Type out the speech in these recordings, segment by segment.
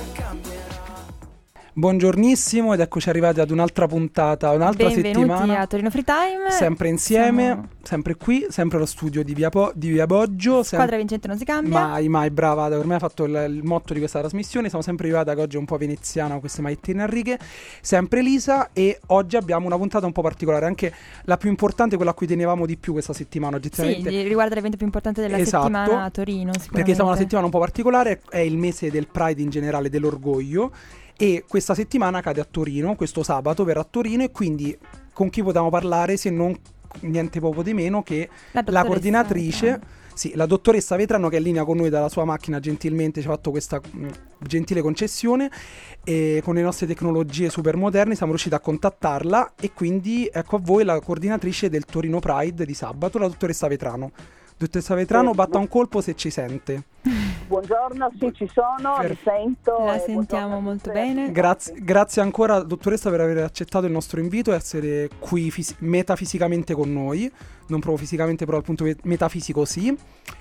Buongiornissimo ed eccoci arrivati ad un'altra puntata, un'altra settimana. Benvenuti a Torino Free Time. Sempre insieme, sempre qui, sempre allo studio di Via Boggio. Squadra vincente non si cambia. Mai, brava, ormai ha fatto il motto di questa trasmissione. Siamo sempre arrivati, che oggi è un po' veneziana, queste maettine a righe. Sempre Elisa, e oggi abbiamo una puntata un po' particolare, anche la più importante, quella a cui tenevamo di più questa settimana. Sì, riguarda l'evento più importante della settimana a Torino, sicuramente. Perché siamo una settimana un po' particolare, è il mese del Pride in generale, dell'orgoglio. E questa settimana cade a Torino, questo sabato verrà a Torino, e quindi con chi potevamo parlare se non niente poco di meno che la coordinatrice, sì, la dottoressa Vetrano, che è in linea con noi dalla sua macchina, gentilmente ci ha fatto questa gentile concessione, e con le nostre tecnologie super moderne siamo riusciti a contattarla, e quindi ecco a voi la coordinatrice del Torino Pride di sabato, la dottoressa Vetrano. Dottoressa Vetrano, batta un colpo se ci sente. Buongiorno, sì, ci sono, mi sento. La sentiamo molto bene. Grazie ancora, dottoressa, per aver accettato il nostro invito e essere qui metafisicamente con noi. Non proprio fisicamente, però dal punto metafisico sì.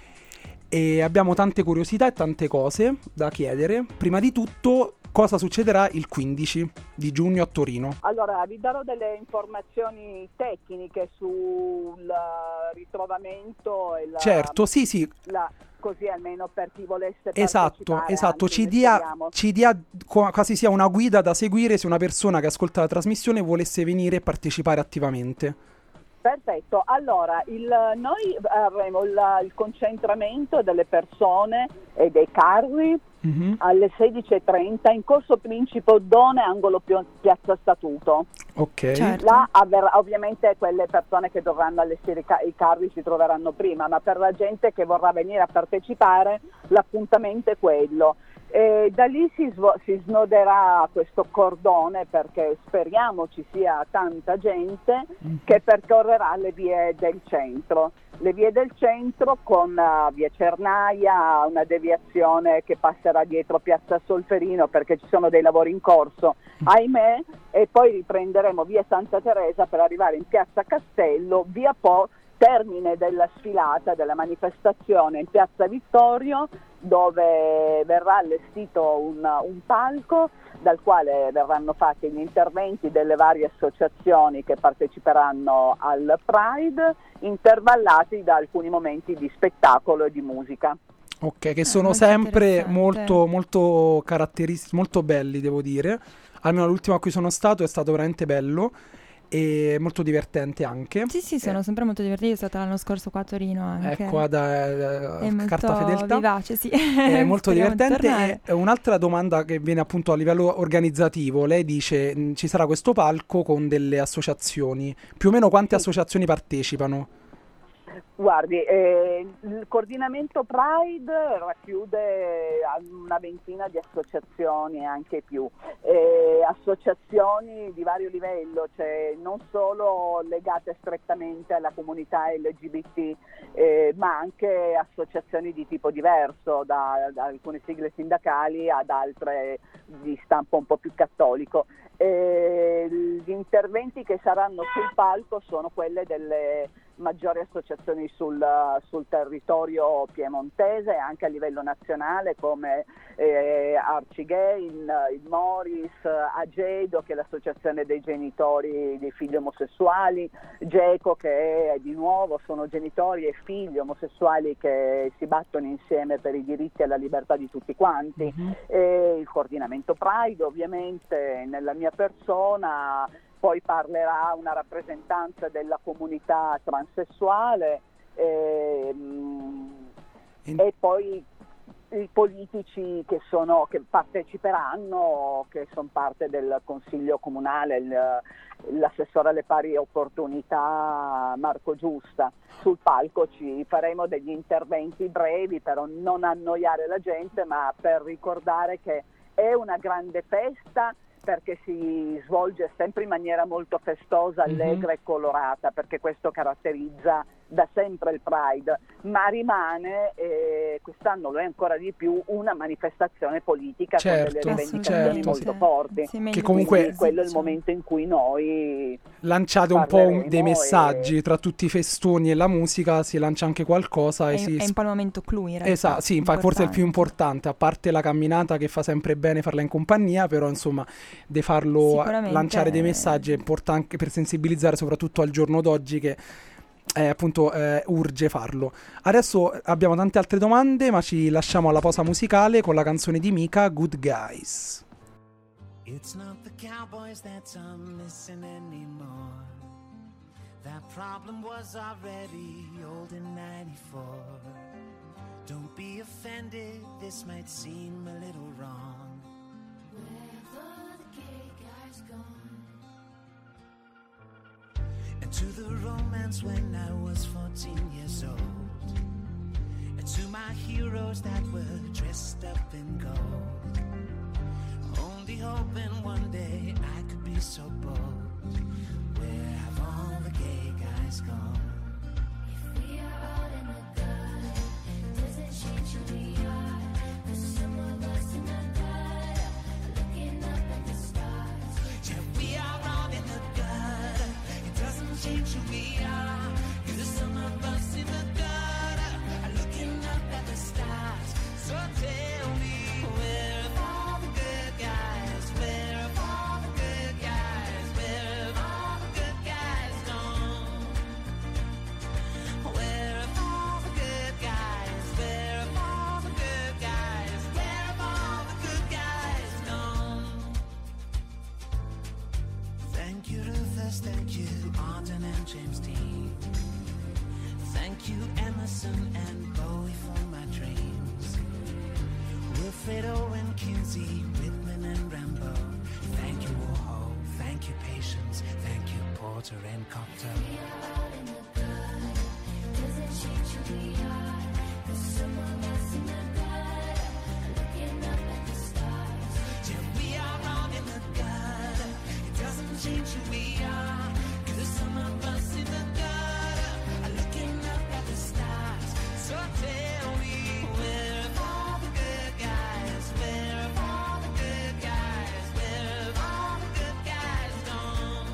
E abbiamo tante curiosità e tante cose da chiedere. Prima di tutto, cosa succederà il 15 di giugno a Torino? Allora, vi darò delle informazioni tecniche sul ritrovamento e certo, sì. Così almeno per chi volesse partecipare. Esatto, ci dia quasi sia una guida da seguire se una persona che ascolta la trasmissione volesse venire e partecipare attivamente. Perfetto, allora noi avremo il concentramento delle persone e dei carri alle 16:30 in Corso Principe Oddone, angolo Piazza Statuto. Ok. Certo. Là ovviamente quelle persone che dovranno allestire i carri si troveranno prima, ma per la gente che vorrà venire a partecipare l'appuntamento è quello. Da lì si snoderà questo cordone, perché speriamo ci sia tanta gente che percorrerà le vie del centro. Le vie del centro con via Cernaia, una deviazione che passerà dietro Piazza Solferino perché ci sono dei lavori in corso, ahimè, e poi riprenderemo via Santa Teresa per arrivare in Piazza Castello, via Po, termine della sfilata, della manifestazione in Piazza Vittorio, dove verrà allestito un palco dal quale verranno fatti gli interventi delle varie associazioni che parteciperanno al Pride, intervallati da alcuni momenti di spettacolo e di musica. Ok, che sono sempre molto, molto caratteristici, molto belli, devo dire. Almeno l'ultimo a cui sono stato è stato veramente bello e molto divertente anche. Sì, sono sempre molto divertenti. Sono stata l'anno scorso qua a Torino anche. Ecco, Carta Fedeltà. Vivace, sì. È molto divertente. E un'altra domanda che viene appunto a livello organizzativo. Lei dice ci sarà questo palco con delle associazioni. Più o meno quante associazioni partecipano? Guardi, il coordinamento Pride racchiude una ventina di associazioni e anche più, associazioni di vario livello, cioè non solo legate strettamente alla comunità LGBT, ma anche associazioni di tipo diverso, da alcune sigle sindacali ad altre di stampo un po' più cattolico. Gli interventi che saranno sul palco sono quelle delle maggiori associazioni sul territorio piemontese e anche a livello nazionale, come Arcigay, il Moris, Agedo, che è l'associazione dei genitori dei figli omosessuali, GECO, che è di nuovo sono genitori e figli omosessuali che si battono insieme per i diritti e la libertà di tutti quanti, e il coordinamento Pride ovviamente nella mia persona. Poi parlerà una rappresentanza della comunità transessuale e poi i politici che parteciperanno, che sono parte del Consiglio Comunale, l'assessore alle pari opportunità Marco Giusta. Sul palco ci faremo degli interventi brevi per non annoiare la gente, ma per ricordare che è una grande festa, perché si svolge sempre in maniera molto festosa, allegra e colorata, perché questo caratterizza da sempre il Pride, ma rimane, quest'anno lo è ancora di più, una manifestazione politica con delle rivendicazioni molto forti. Che comunque quello è il momento in cui noi lanciate un po' dei messaggi tra tutti i festoni e la musica, si lancia anche qualcosa. È un po' il momento clou in realtà. Esatto, sì, infatti forse è il più importante, a parte la camminata che fa sempre bene farla in compagnia, però insomma di farlo, lanciare dei messaggi è importante per sensibilizzare soprattutto al giorno d'oggi che appunto urge farlo. Adesso abbiamo tante altre domande, ma ci lasciamo alla pausa musicale con la canzone di Mika, Good Guys. It's not the cowboys that I'm missing anymore. That problem was already old in 94. Don't be offended, this might seem a little wrong. Where have the gay guys gone? And to the romance when I was 14 years old, and to my heroes that were dressed up in gold, only hoping one day I could be so bold. Where have all the gay guys gone? If we are all in the gutter, it doesn't change who we are. There's some of us in the gutter, looking up at the stars. Yeah, we are all in the gutter, it doesn't change who we are. There's some of us in the gutter, looking up at the stars. So tell me, where have all the good guys? Where have all the good guys? Where have all the good guys gone? Where have all the good guys? Where have all the good guys? Where have all the good guys gone? Thank you, Rufus. Thank you, Arden and James Dean. Thank you, Emerson and Bowie, for my dreams. Wilfred Owen, Kinsey, Whitman and Rambo. Thank you, Warhol. Thank you, Patience. Thank you, Porter and Copter. We are all in the gutter, doesn't change who we are. There's some of us in the gutter, looking up at the stars. Yeah, we are all in the gutter, it doesn't change who we are. 'Cause there's some of us in the gutter, looking up at the stars. So tell me, where have all the good guys? Where have all the good guys? Where have all the good guys gone?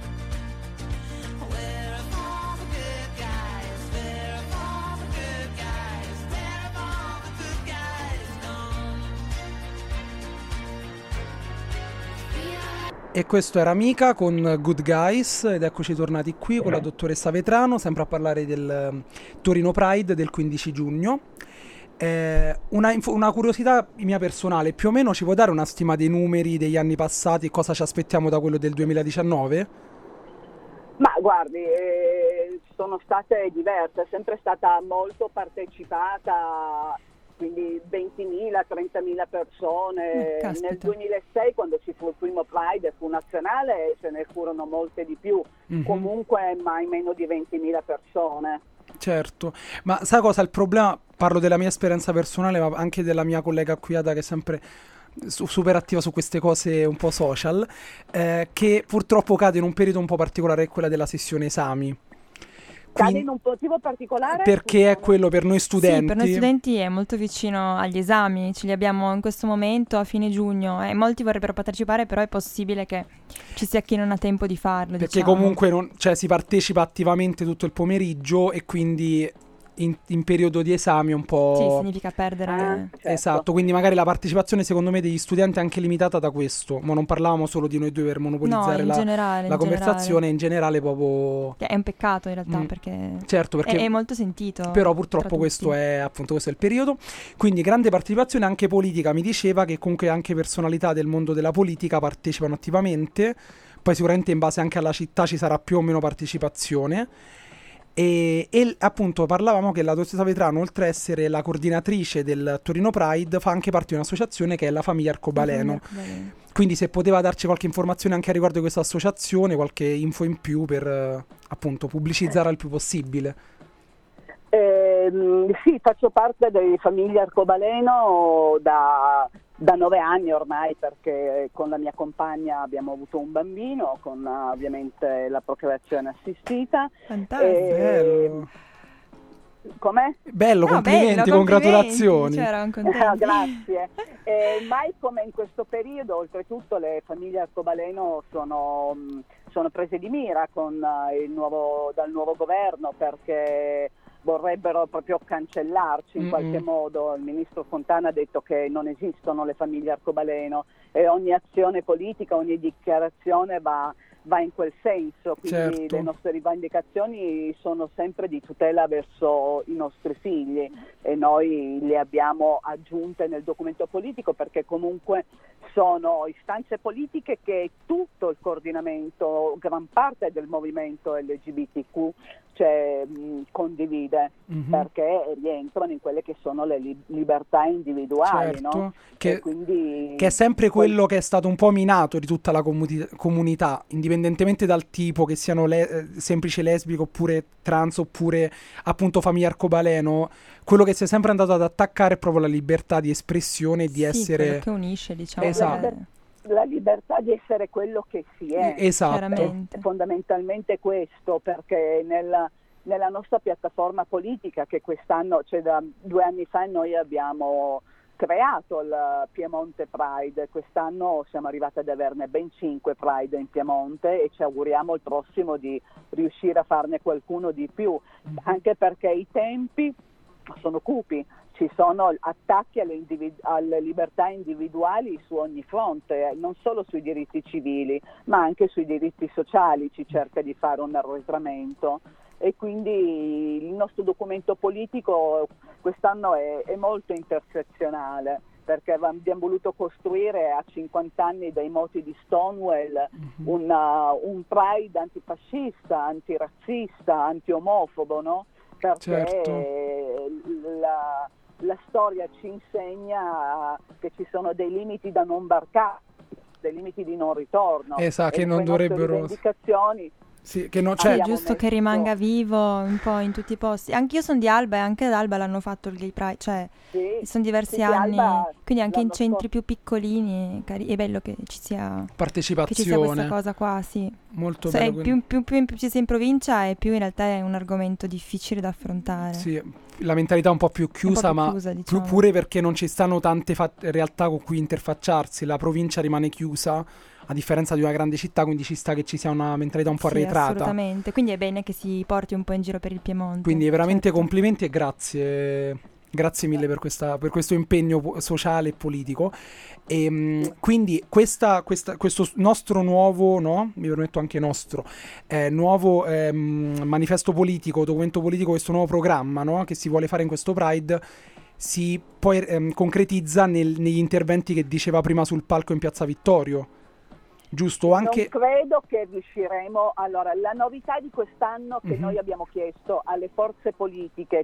Where have all the good guys? Where have all the good guys? Where have all the good guys gone? E questo era Mika con Good Guys, ed eccoci tornati qui con la dottoressa Vetrano, sempre a parlare del Torino Pride del 15 giugno. Una curiosità mia personale, più o meno ci può dare una stima dei numeri degli anni passati e cosa ci aspettiamo da quello del 2019? Ma guardi, sono state diverse, è sempre stata molto partecipata, quindi 20.000, 30.000 persone. Caspita. Nel 2006, quando ci fu il primo Pride, fu nazionale, ce ne furono molte di più, comunque mai meno di 20.000 persone. Certo, ma sai cosa? Il problema, parlo della mia esperienza personale, ma anche della mia collega qui Ada, che è sempre super attiva su queste cose un po' social, che purtroppo cade in un periodo un po' particolare, è quella della sessione esami. Cade in un motivo particolare? Perché è quello per noi studenti. Sì, per noi studenti è molto vicino agli esami, ce li abbiamo in questo momento a fine giugno e molti vorrebbero partecipare, però è possibile che ci sia chi non ha tempo di farlo. Perché comunque si partecipa attivamente tutto il pomeriggio e quindi in periodo di esami un po'... Sì, significa perdere... Certo. Esatto, quindi magari la partecipazione secondo me degli studenti è anche limitata da questo, ma non parlavamo solo di noi due per monopolizzare la conversazione, in generale proprio... È un peccato in realtà perché, certo, perché è molto sentito. Però purtroppo questo è il periodo, quindi grande partecipazione anche politica. Mi diceva che comunque anche personalità del mondo della politica partecipano attivamente, poi sicuramente in base anche alla città ci sarà più o meno partecipazione. E appunto parlavamo che la dottoressa Vetrano, oltre a essere la coordinatrice del Torino Pride, fa anche parte di un'associazione che è la Famiglia Arcobaleno. Quindi se poteva darci qualche informazione anche a riguardo di questa associazione, qualche info in più per appunto pubblicizzarla il più possibile. Sì, faccio parte di Famiglia Arcobaleno da da 9 anni ormai, perché con la mia compagna abbiamo avuto un bambino con ovviamente la procreazione assistita. Fantastico. Bello. Com'è? Bello, No, complimenti, bello, congratulazioni. Cioè, eravamo contenti. Grazie. Mai come in questo periodo, oltretutto le famiglie arcobaleno sono prese di mira con dal nuovo governo, perché vorrebbero proprio cancellarci in qualche modo. Il ministro Fontana ha detto che non esistono le famiglie arcobaleno e ogni azione politica, ogni dichiarazione va in quel senso, quindi Certo. le nostre rivendicazioni sono sempre di tutela verso i nostri figli e noi le abbiamo aggiunte nel documento politico, perché comunque sono istanze politiche che tutto il coordinamento, gran parte del movimento LGBTQ condivide, perché rientrano in quelle che sono le libertà individuali, Certo, no? E quindi che è sempre quello che è stato un po' minato di tutta la comunità, indipendentemente dal tipo, che siano semplici lesbiche oppure trans oppure appunto famiglia arcobaleno. Quello che si è sempre andato ad attaccare è proprio la libertà di espressione e di essere quello che unisce, diciamo. Esatto. la libertà di essere quello che si è. Esatto. Chiaramente. È fondamentalmente questo, perché nella nostra piattaforma politica, che quest'anno, cioè da 2 anni fa, noi abbiamo creato il Piemonte Pride, quest'anno siamo arrivati ad averne ben 5 Pride in Piemonte e ci auguriamo il prossimo di riuscire a farne qualcuno di più, anche perché i tempi sono cupi. Ci sono attacchi alle libertà individuali su ogni fronte, non solo sui diritti civili, ma anche sui diritti sociali si cerca di fare un arretramento. E quindi il nostro documento politico quest'anno è molto intersezionale, perché abbiamo voluto costruire a 50 anni dai moti di Stonewall un Pride antifascista, antirazzista, antiomofobo, no? Perché la storia ci insegna che ci sono dei limiti da non varcare, dei limiti di non ritorno. Esatto, e che non dovrebbero... rivendicazioni. Sì, che non Sì, è c'è... giusto che rimanga vivo un po' in tutti i posti. Anch'io sono di Alba e anche ad Alba l'hanno fatto il Gay Pride, cioè sono diversi anni, Alba quindi anche in l'anno centri più piccolini è bello che ci sia partecipazione, questa cosa qua, sì. molto bello. Più ci si è in provincia e più in realtà è un argomento difficile da affrontare. Sì, la mentalità un po' più chiusa, ma diciamo. pure perché non ci stanno tante realtà con cui interfacciarsi, la provincia rimane chiusa a differenza di una grande città, quindi ci sta che ci sia una mentalità un po' arretrata. Assolutamente, quindi è bene che si porti un po' in giro per il Piemonte. Quindi veramente certo. complimenti e grazie mille per questo impegno sociale e politico. E quindi questo nostro nuovo, no? Mi permetto anche nostro nuovo manifesto politico, documento politico, questo nuovo programma, no? Che si vuole fare in questo Pride si poi concretizza negli interventi che diceva prima sul palco in Piazza Vittorio. Giusto, anche... Non credo che riusciremo. Allora, la novità di quest'anno che noi abbiamo chiesto alle forze politiche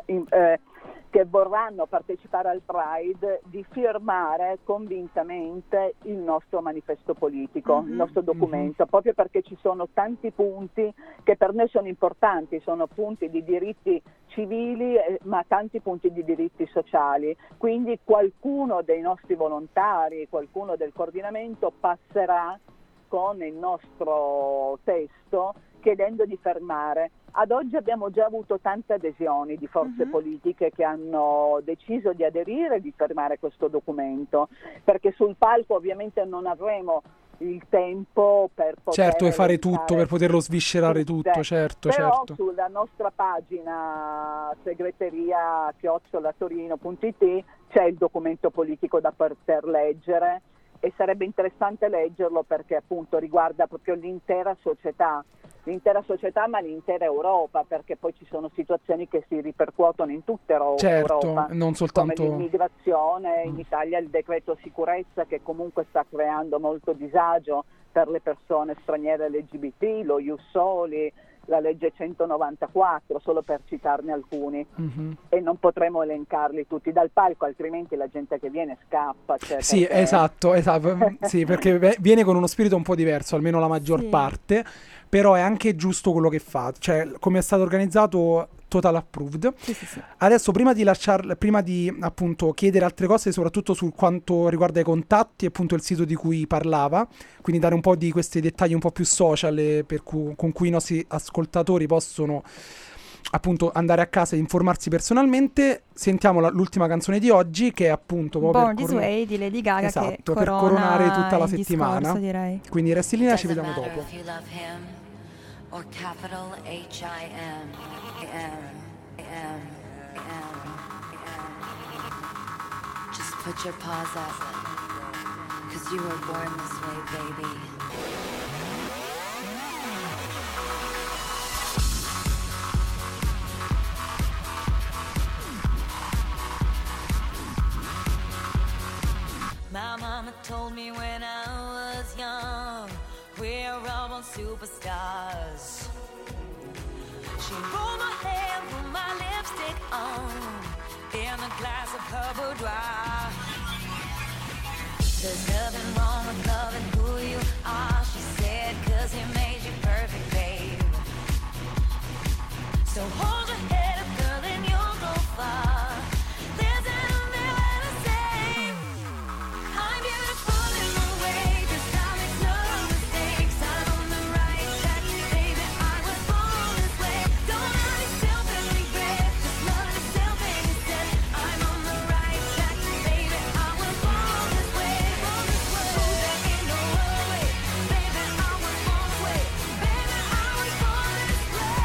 che vorranno partecipare al Pride di firmare convintamente il nostro manifesto politico, il nostro documento, proprio perché ci sono tanti punti che per noi sono importanti, sono punti di diritti civili ma tanti punti di diritti sociali, quindi qualcuno dei nostri volontari, qualcuno del coordinamento passerà con il nostro testo chiedendo di fermare. Ad oggi abbiamo già avuto tante adesioni di forze politiche che hanno deciso di aderire e di firmare questo documento, perché sul palco ovviamente non avremo il tempo per poter... Certo, e fare tutto, per poterlo sviscerare tutto, certo, però certo. Sulla nostra pagina segreteria@torino.it c'è il documento politico da poter leggere e sarebbe interessante leggerlo perché appunto riguarda proprio l'intera società ma l'intera Europa, perché poi ci sono situazioni che si ripercuotono in tutta Europa, certo, non soltanto come l'immigrazione, in Italia il decreto sicurezza che comunque sta creando molto disagio per le persone straniere LGBT, lo Ius Soli, la legge 194, solo per citarne alcuni, e non potremo elencarli tutti dal palco, altrimenti la gente che viene scappa. Cioè sì, perché... esatto, sì, perché viene con uno spirito un po' diverso, almeno la maggior parte, però è anche giusto quello che fa, cioè come è stato organizzato total approved. Sì, sì, sì. Adesso prima di appunto chiedere altre cose, soprattutto su quanto riguarda i contatti, appunto il sito di cui parlava, quindi dare un po' di questi dettagli un po' più social con cui i nostri ascoltatori possono appunto andare a casa e informarsi personalmente. Sentiamo l'ultima canzone di oggi, che è appunto Born This Way di Lady Gaga, esatto, che per coronare tutta la il settimana, discorso, direi. quindi resti in linea, ci vediamo dopo. Or capital H-I-M, Just put your paws up, 'cause you were born this way, baby. My mama told me when I was young, we're all born superstars. She rolled my hair, put my lipstick on, in a glass of her boudoir. There's nothing wrong with loving who you are, she said, 'cause he made you perfect, babe. So hold your head up, girl, and you'll go far. There's nothing there to say. I'm beautiful in my way, 'cause I make no mistakes. I'm on the right track, baby, I was born this way. Don't hurt yourself and regret, just love yourself instead. I'm on the right track, baby, I was born this way. There ain't no other way, baby, I was born this way. Baby, I was born this way.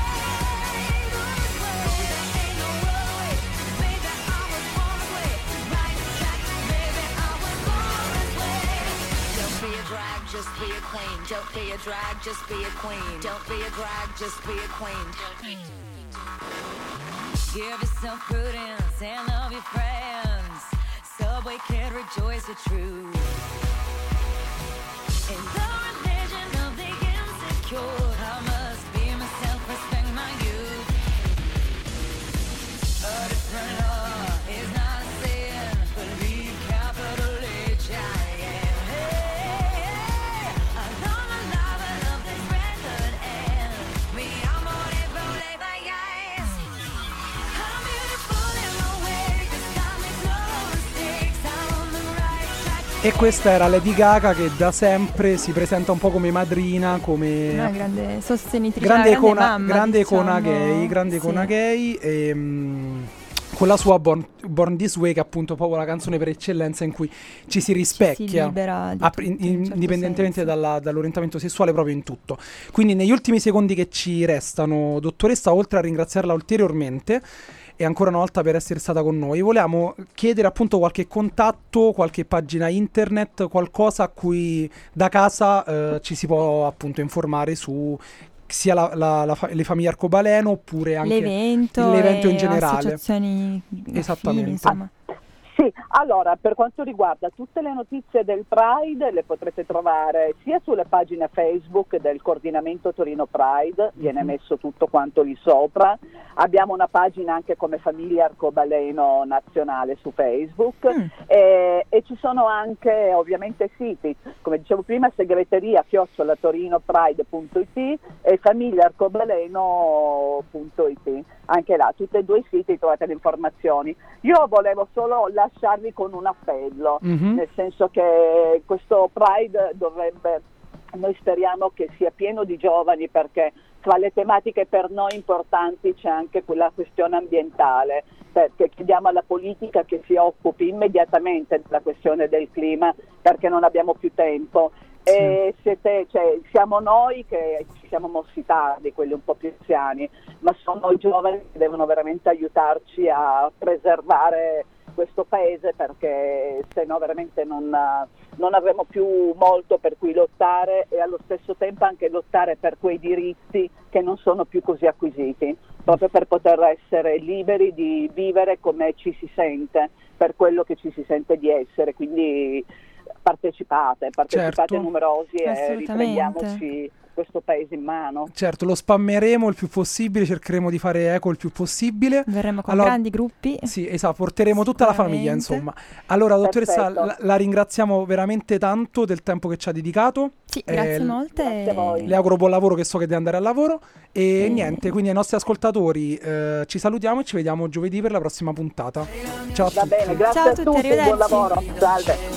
There ain't no other way, baby, I was born this way. Right track, baby, I was born this way. Don't be a drag, just be a queen. Don't be a drag, just be a queen. Don't be a drag, just be a queen. Give yourself prudence and love your friends. Subway kid, rejoice the truth. In the religion of the insecure, I must be myself, respect my youth. A different law is not a sin, believe capital H-I-M. Hey, I love my life, I love this record, and mi amore vuole bailar. I'm beautiful in my way, 'cause I make no mistakes. I'm on the right track. E questa era Lady Gaga, che da sempre si presenta un po' come madrina, come Una grande sostenitrice, grande una icona, grande mamma, grande icona diciamo. gay, grande icona Sì. gay, con la sua Born This Way, che è appunto proprio la canzone per eccellenza in cui ci si rispecchia, si libera di tutto, in un certo indipendentemente senso. dall'orientamento sessuale, proprio in tutto. Quindi negli ultimi secondi che ci restano, dottoressa, oltre a ringraziarla ulteriormente e ancora una volta per essere stata con noi, volevamo chiedere appunto qualche contatto, qualche pagina internet, qualcosa a cui da casa ci si può appunto informare su sia le famiglie arcobaleno, oppure anche l'evento in generale. Associazioni Esattamente. affini, insomma. Sì, allora per quanto riguarda tutte le notizie del Pride le potrete trovare sia sulle pagine Facebook del Coordinamento Torino Pride, viene messo tutto quanto lì sopra, abbiamo una pagina anche come Famiglia Arcobaleno Nazionale su Facebook e ci sono anche ovviamente siti, come dicevo prima, segreteria@torinopride.it e famigliaarcobaleno.it. Anche là, tutti e due i siti trovate le informazioni. Io volevo solo lasciarvi con un appello, nel senso che questo Pride noi speriamo che sia pieno di giovani, perché tra le tematiche per noi importanti c'è anche quella questione ambientale, perché chiediamo alla politica che si occupi immediatamente della questione del clima, perché non abbiamo più tempo. E siamo noi che ci siamo mossi tardi, quelli un po' più anziani, ma sono i giovani che devono veramente aiutarci a preservare questo paese, perché se no veramente non avremo più molto per cui lottare, e allo stesso tempo anche lottare per quei diritti che non sono più così acquisiti, proprio per poter essere liberi di vivere come ci si sente, per quello che ci si sente di essere. Quindi partecipate Certo. numerosi e Assolutamente. riprendiamoci questo paese in mano. Certo, lo spammeremo il più possibile, cercheremo di fare eco il più possibile. Verremo con Allora, grandi gruppi. Sì, esatto, porteremo tutta la famiglia, Sicuramente. insomma. Allora, dottoressa, Perfetto. la ringraziamo veramente tanto del tempo che ci ha dedicato. Sì, grazie molte. grazie a voi. Le auguro buon lavoro, che so che deve andare al lavoro. E E- niente, quindi ai nostri ascoltatori ci salutiamo e ci vediamo giovedì per la prossima puntata. Ciao a Va tutti. bene, grazie Ciao a a tutti, tutti, buon arrivederci. lavoro. Salve.